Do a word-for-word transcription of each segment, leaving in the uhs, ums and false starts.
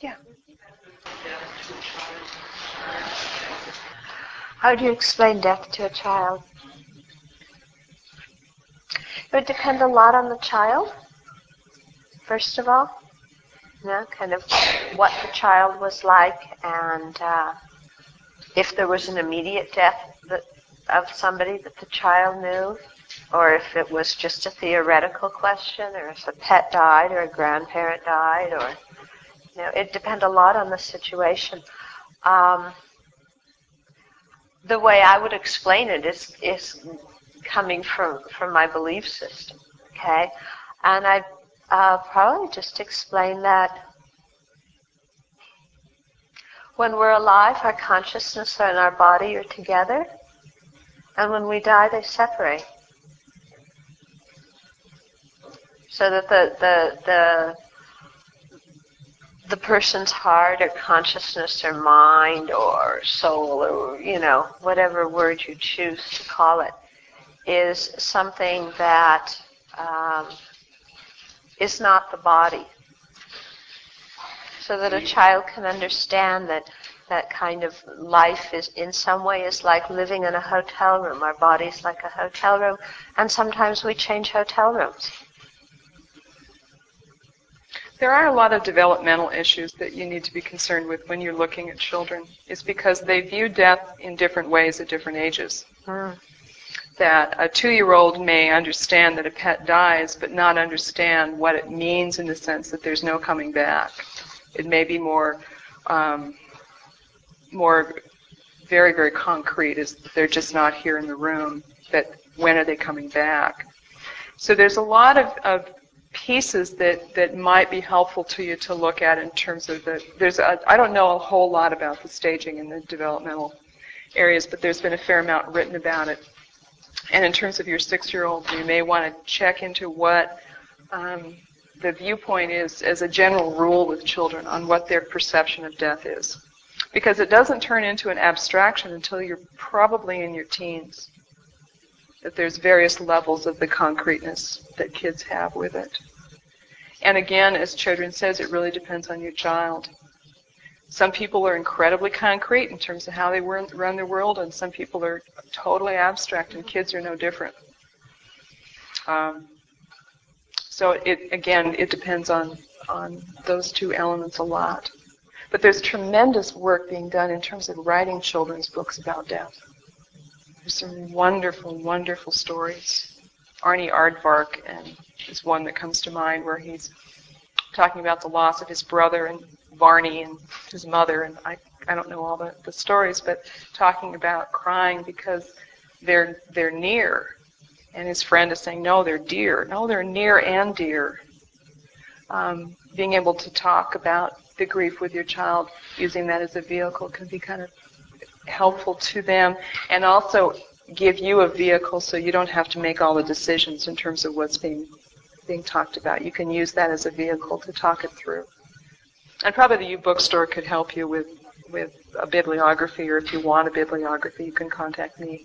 Yeah. How do you explain death to a child? It would depend a lot on the child, first of all. You know, kind of what the child was like, and uh, if there was an immediate death that, of somebody that the child knew, or if it was just a theoretical question, or if a pet died, or a grandparent died, or, you know, it depends a lot on the situation. Um, the way I would explain it is is coming from, from my belief system, okay? And I uh, probably just explain that when we're alive, our consciousness and our body are together, and when we die, they separate. So that the the the the person's heart or consciousness or mind or soul or, you know, whatever word you choose to call it, is something that um, is not the body. So that a child can understand that that kind of life is in some way is like living in a hotel room. Our body's like a hotel room, and sometimes we change hotel rooms. There are a lot of developmental issues that you need to be concerned with when you're looking at children. It's because they view death in different ways at different ages. Mm. That a two-year-old may understand that a pet dies, but not understand what it means in the sense that there's no coming back. It may be more, um, more very, very concrete, is they're just not here in the room, that when are they coming back? So there's a lot of, of pieces that, that might be helpful to you to look at in terms of the, there's a, I don't know a whole lot about the staging in the developmental areas, but there's been a fair amount written about it. And in terms of your six-year-old, you may want to check into what um, the viewpoint is as a general rule with children on what their perception of death is. Because it doesn't turn into an abstraction until you're probably in your teens. That there's various levels of the concreteness that kids have with it. And again, as Chodron says, it really depends on your child. Some people are incredibly concrete in terms of how they run their world, and some people are totally abstract, and kids are no different. Um, so it, again, it depends on, on those two elements a lot. But there's tremendous work being done in terms of writing children's books about death. There's some wonderful, wonderful stories. Arnie Aardvark and is one that comes to mind, where he's talking about the loss of his brother and Barney and his mother, and I, I don't know all the, the stories, but talking about crying because they're they're near, and his friend is saying, no, they're dear. No, they're near and dear. Um, being able to talk about the grief with your child, using that as a vehicle, can be kind of helpful to them, and also give you a vehicle so you don't have to make all the decisions in terms of what's being being talked about. You can use that as a vehicle to talk it through. And probably the U-Bookstore could help you with, with a bibliography, or if you want a bibliography, you can contact me.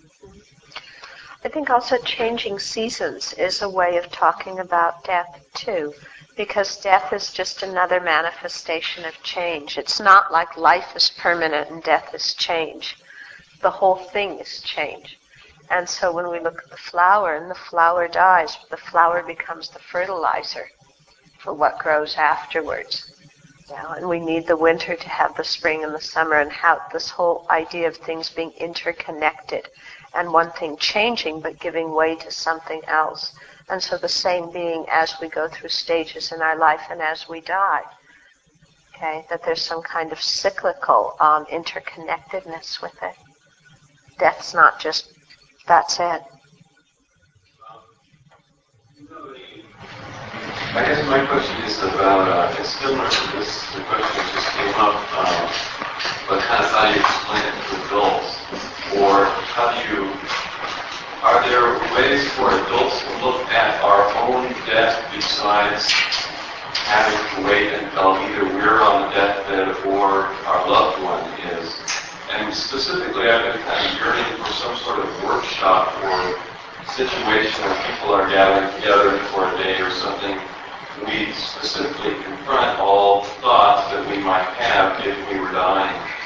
I think also changing seasons is a way of talking about death too, because death is just another manifestation of change. It's not like life is permanent and death is change. The whole thing is change. And so when we look at the flower, and the flower dies, the flower becomes the fertilizer for what grows afterwards. You know, and we need the winter to have the spring and the summer, and how this whole idea of things being interconnected, and one thing changing but giving way to something else. And so the same being as we go through stages in our life and as we die. Okay, that there's some kind of cyclical um, interconnectedness with it. Death's not just, that's it. I guess my question is about, uh, it's similar to this, the question that just came up, um, but kind of how do you explain it to adults? Or how do you, are there ways for adults to look at our own death besides having to wait until either we're on the deathbed or our loved one is? And specifically, I've been kind of yearning for some sort of workshop or situation where people are gathering together for a day or something. We specifically confront all thoughts that we might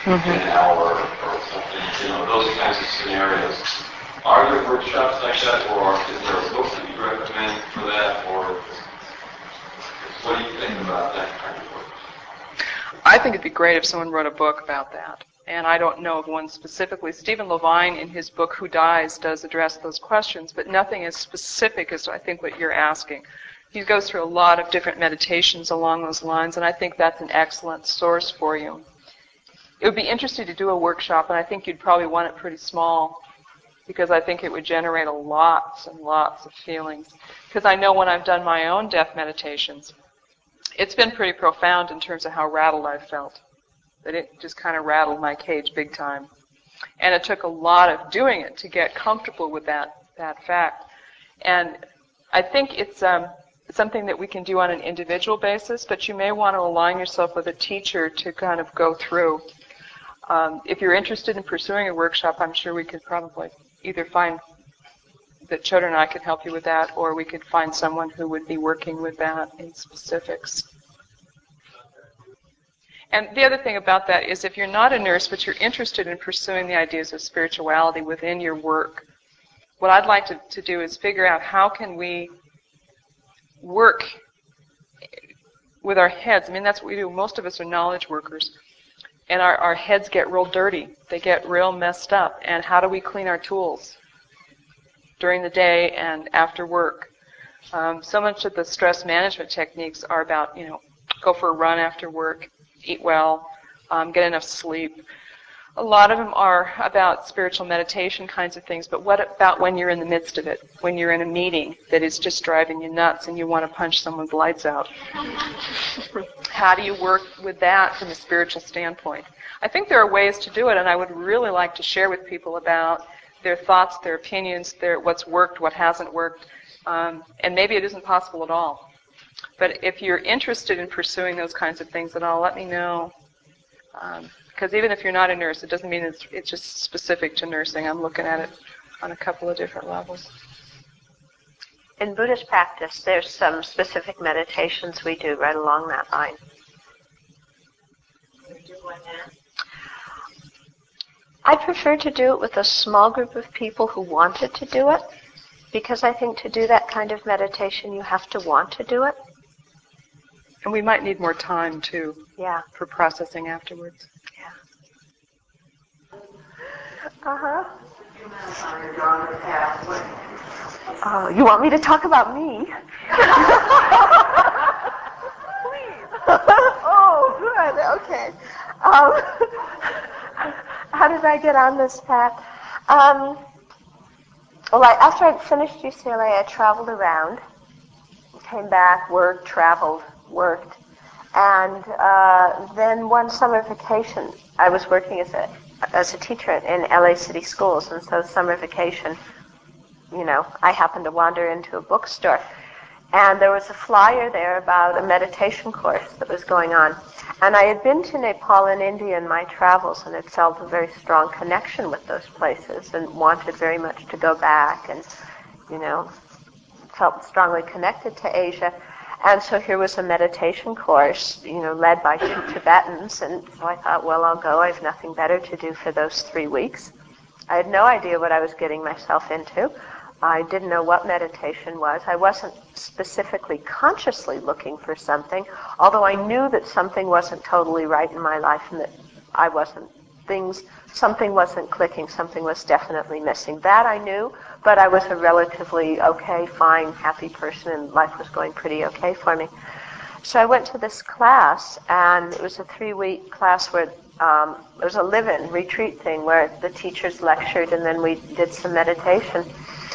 mm-hmm. in an hour or something, you know, those kinds of scenarios. Are there workshops like that, or is there a book that you recommend for that, or what do you think about that kind of work? I think it'd be great if someone wrote a book about that. And I don't know of one specifically. Stephen Levine, in his book Who Dies, does address those questions, but nothing as specific as I think what you're asking. He goes through a lot of different meditations along those lines, and I think that's an excellent source for you. It would be interesting to do a workshop, and I think you'd probably want it pretty small, because I think it would generate a lots and lots of feelings. Because I know when I've done my own death meditations, it's been pretty profound in terms of how rattled I've felt. That it just kind of rattled my cage big time. And it took a lot of doing it to get comfortable with that, that fact. And I think it's um, something that we can do on an individual basis, but you may want to align yourself with a teacher to kind of go through. Um, if you're interested in pursuing a workshop, I'm sure we could probably either find that Choda and I could help you with that, or we could find someone who would be working with that in specifics. And the other thing about that is if you're not a nurse, but you're interested in pursuing the ideas of spirituality within your work, what I'd like to, to do is figure out how can we work with our heads. I mean, that's what we do. Most of us are knowledge workers. And our, our heads get real dirty. They get real messed up. And how do we clean our tools during the day and after work? Um, so much of the stress management techniques are about, you know, go for a run after work, eat well, um, get enough sleep. A lot of them are about spiritual meditation kinds of things, but what about when you're in the midst of it, when you're in a meeting that is just driving you nuts and you want to punch someone's lights out? How do you work with that from a spiritual standpoint? I think there are ways to do it, and I would really like to share with people about their thoughts, their opinions, their what's worked, what hasn't worked, um, and maybe it isn't possible at all. But if you're interested in pursuing those kinds of things at all, let me know. Because um, even if you're not a nurse, it doesn't mean it's, it's just specific to nursing. I'm looking at it on a couple of different levels. In Buddhist practice, there's some specific meditations we do right along that line. I prefer to do it with a small group of people who wanted to do it, because I think to do that kind of meditation, you have to want to do it. And we might need more time, too, yeah. for processing afterwards. Yeah. Uh-huh. Oh, you want me to talk about me? Oh, good. Okay. Um, how did I get on this path? Um, well, I, after I finished U C L A, I traveled around, came back, worked, traveled, worked, and uh, then one summer vacation, I was working as a as a teacher in L A City schools, and so summer vacation, you know, I happened to wander into a bookstore, and there was a flyer there about a meditation course that was going on. And I had been to Nepal and India in my travels and had felt a very strong connection with those places and wanted very much to go back and, you know, felt strongly connected to Asia. And so here was a meditation course, you know, led by two Tibetans. And so I thought, well, I'll go. I have nothing better to do for those three weeks. I had no idea what I was getting myself into. I didn't know what meditation was. I wasn't specifically consciously looking for something, although I knew that something wasn't totally right in my life and that I wasn't, things, something wasn't clicking, something was definitely missing. That I knew, but I was a relatively okay, fine, happy person and life was going pretty okay for me. So I went to this class, and it was a three-week class where um, it was a live-in retreat thing where the teachers lectured and then we did some meditation.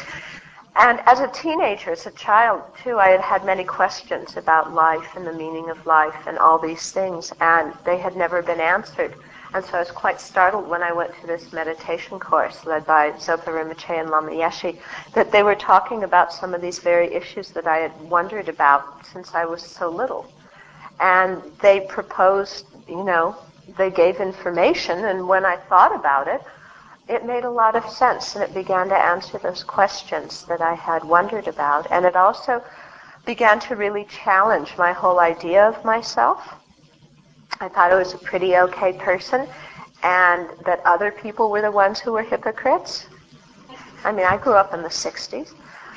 And as a teenager, as a child, too, I had had many questions about life and the meaning of life and all these things, and they had never been answered. And so I was quite startled when I went to this meditation course led by Zopa Rinpoche and Lama Yeshe, that they were talking about some of these very issues that I had wondered about since I was so little. And they proposed, you know, they gave information, and when I thought about it, it made a lot of sense, and it began to answer those questions that I had wondered about. And it also began to really challenge my whole idea of myself. I thought I was a pretty okay person, and that other people were the ones who were hypocrites. I mean, I grew up in the sixties.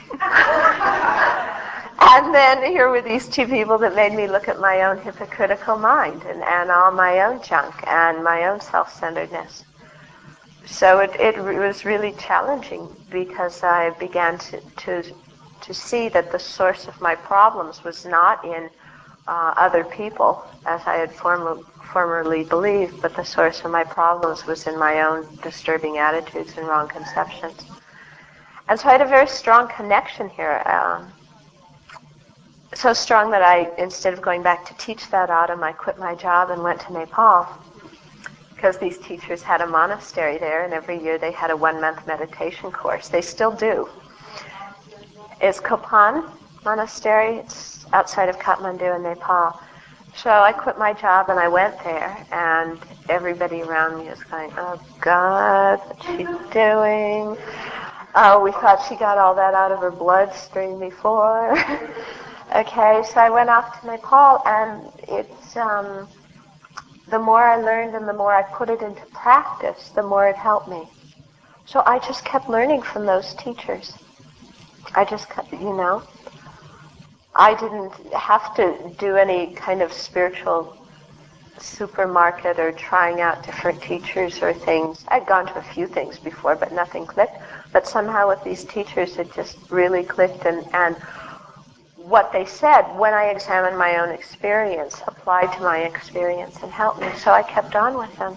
And then here were these two people that made me look at my own hypocritical mind and, and all my own junk and my own self-centeredness. So it, it was really challenging because I began to, to, to see that the source of my problems was not in uh, other people, as I had form, formerly believed, but the source of my problems was in my own disturbing attitudes and wrong conceptions. And so I had a very strong connection here. Um, so strong that I, instead of going back to teach that autumn, I quit my job and went to Nepal, because these teachers had a monastery there, and every year they had a one-month meditation course. They still do. It's Kopan Monastery. It's outside of Kathmandu in Nepal. So I quit my job and I went there, and everybody around me was going, "Oh God, what's she doing? Oh, we thought she got all that out of her bloodstream before." Okay, so I went off to Nepal, and it's um, the more I learned and the more I put it into practice, the more it helped me. So I just kept learning from those teachers. I just kept, you know, I didn't have to do any kind of spiritual supermarket or trying out different teachers or things. I'd gone to a few things before, but nothing clicked. But somehow with these teachers, it just really clicked, and, and what they said, when I examined my own experience, applied to my experience and helped me. So I kept on with them.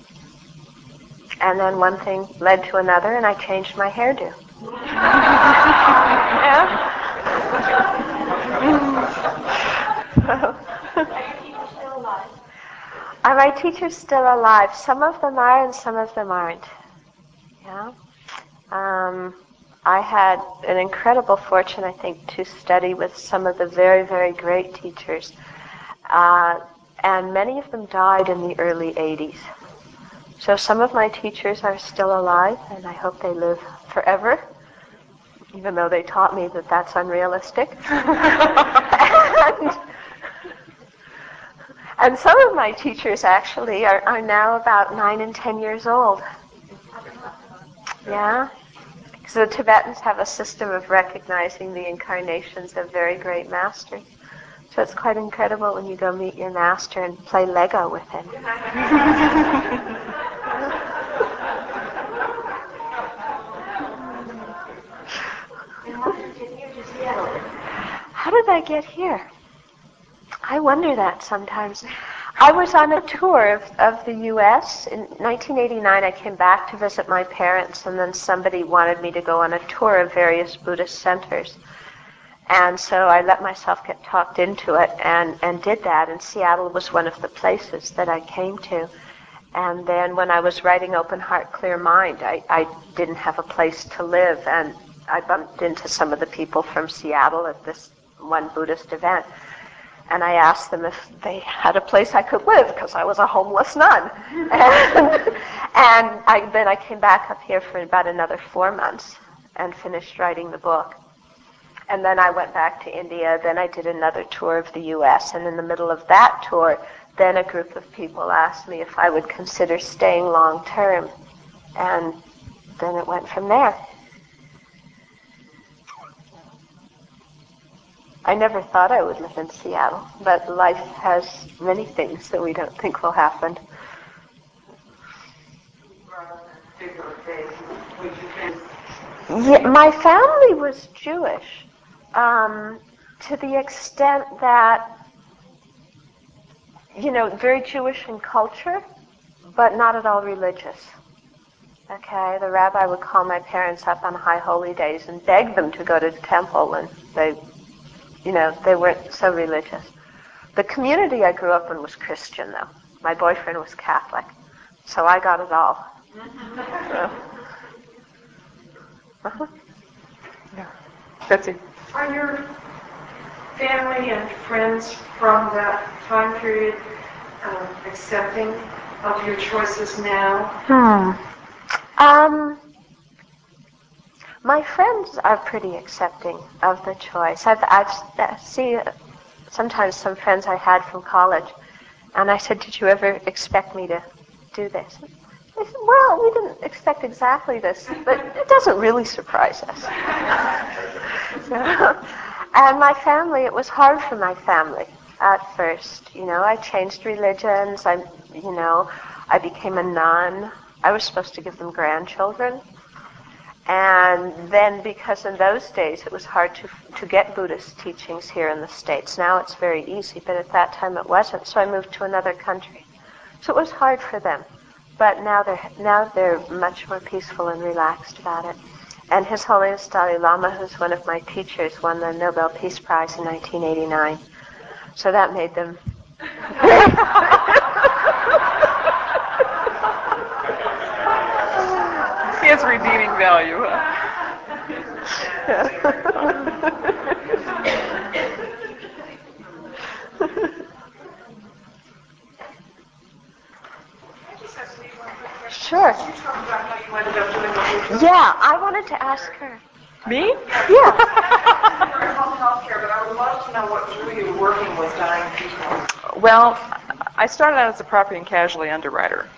And then one thing led to another, and I changed my hairdo. Yeah. Are my teachers still alive? Some of them are, and some of them aren't. Yeah. Um, I had an incredible fortune, I think, to study with some of the very, very great teachers. Uh, and many of them died in the early eighties. So some of my teachers are still alive, and I hope they live forever, even though they taught me that that's unrealistic. and, and some of my teachers actually are, are now about nine and ten years old. Yeah? So the Tibetans have a system of recognizing the incarnations of very great masters. So it's quite incredible when you go meet your master and play Lego with him. How did I get here? I wonder that sometimes. I was on a tour of, of the U S In nineteen eighty-nine, I came back to visit my parents, and then somebody wanted me to go on a tour of various Buddhist centers. And so I let myself get talked into it and, and did that. And Seattle was one of the places that I came to. And then when I was writing Open Heart, Clear Mind, I, I didn't have a place to live. And I bumped into some of the people from Seattle at this one Buddhist event. And I asked them if they had a place I could live, because I was a homeless nun. And, and I, then I came back up here for about another four months and finished writing the book. And then I went back to India. Then I did another tour of the U S And in the middle of that tour, then a group of people asked me if I would consider staying long term. And then it went from there. I never thought I would live in Seattle, but life has many things that we don't think will happen. Yeah, my family was Jewish, um, to the extent that, you know, very Jewish in culture, but not at all religious. Okay, the rabbi would call my parents up on high holy days and beg them to go to the temple, and they You know, they weren't so religious. The community I grew up in was Christian, though. My boyfriend was Catholic, so I got it all. So. Uh-huh. Yeah. Betsy. Are your family and friends from that time period uh, accepting of your choices now? Hmm. Um... My friends are pretty accepting of the choice. I've, I've I see sometimes some friends I had from college, and I said, "Did you ever expect me to do this. They said, well, we didn't expect exactly this, but it doesn't really surprise us. So, and my family, it was hard for my family at first. You know, I changed religions. I, you know, I became a nun. I was supposed to give them grandchildren. And then because in those days it was hard to to get Buddhist teachings here in the States. Now it's very easy, but at that time it wasn't. So I moved to another country. So it was hard for them. But now they're now they're much more peaceful and relaxed about it. And His Holiness Dalai Lama, who's one of my teachers, won the Nobel Peace Prize in nineteen eighty-nine. So that made them He has redeeming value. Sure. Yeah, I wanted to ask her. Me? Yeah. You're in home health care, but I would love to know what drew you working with dying people. Well, I started out as a property and casualty underwriter.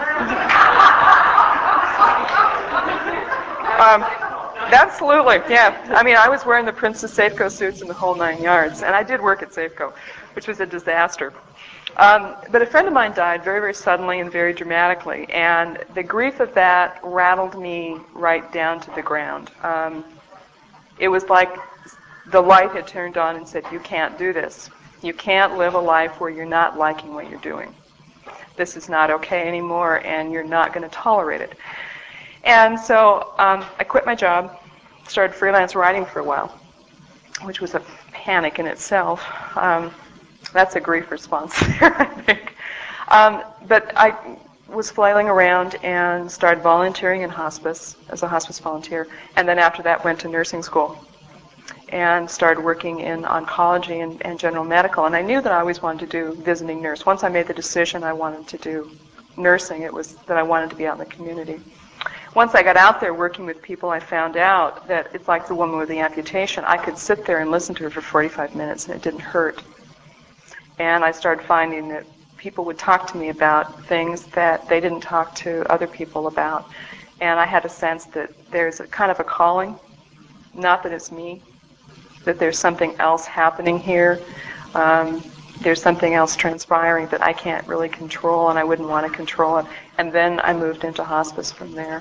Um, absolutely, yeah. I mean, I was wearing the Princess Safeco suits and the whole nine yards, and I did work at Safeco, which was a disaster. Um, but a friend of mine died very, very suddenly and very dramatically, and the grief of that rattled me right down to the ground. Um, it was like the light had turned on and said, you can't do this. You can't live a life where you're not liking what you're doing. This is not okay anymore, and you're not going to tolerate it. And so um, I quit my job, started freelance writing for a while, which was a panic in itself. Um, that's a grief response there, I think. Um, but I was flailing around and started volunteering in hospice as a hospice volunteer, and then after that went to nursing school and started working in oncology and, and general medical. And I knew that I always wanted to do visiting nurse. Once I made the decision I wanted to do nursing, it was that I wanted to be out in the community. Once I got out there working with people, I found out that it's like the woman with the amputation. I could sit there and listen to her for forty-five minutes and it didn't hurt. And I started finding that people would talk to me about things that they didn't talk to other people about. And I had a sense that there's a kind of a calling, not that it's me, that there's something else happening here. Um, there's something else transpiring that I can't really control, and I wouldn't want to control it. And then I moved into hospice from there.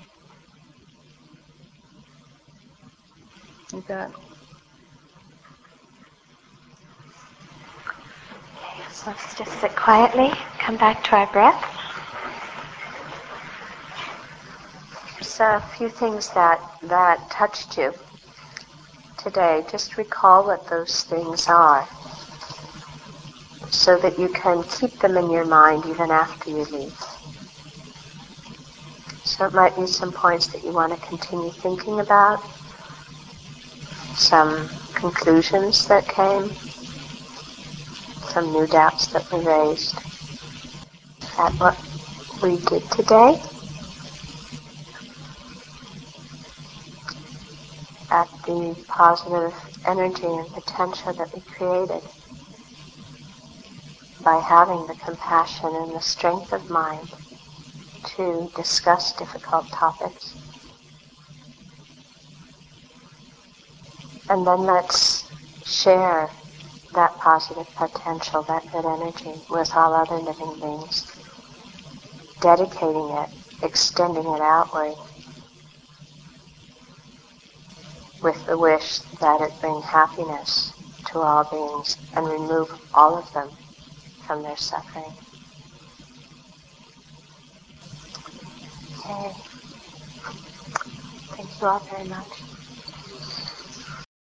You bet. Okay, so let's just sit quietly, come back to our breath. So a few things that, that touched you today. Just recall what those things are so that you can keep them in your mind even after you leave. So it might be some points that you want to continue thinking about, some conclusions that came, some new doubts that were raised at what we did today, at the positive energy and potential that we created by having the compassion and the strength of mind to discuss difficult topics. And then let's share that positive potential, that good energy, with all other living beings, dedicating it, extending it outward, with the wish that it bring happiness to all beings and remove all of them from their suffering. Okay. Thank you all very much.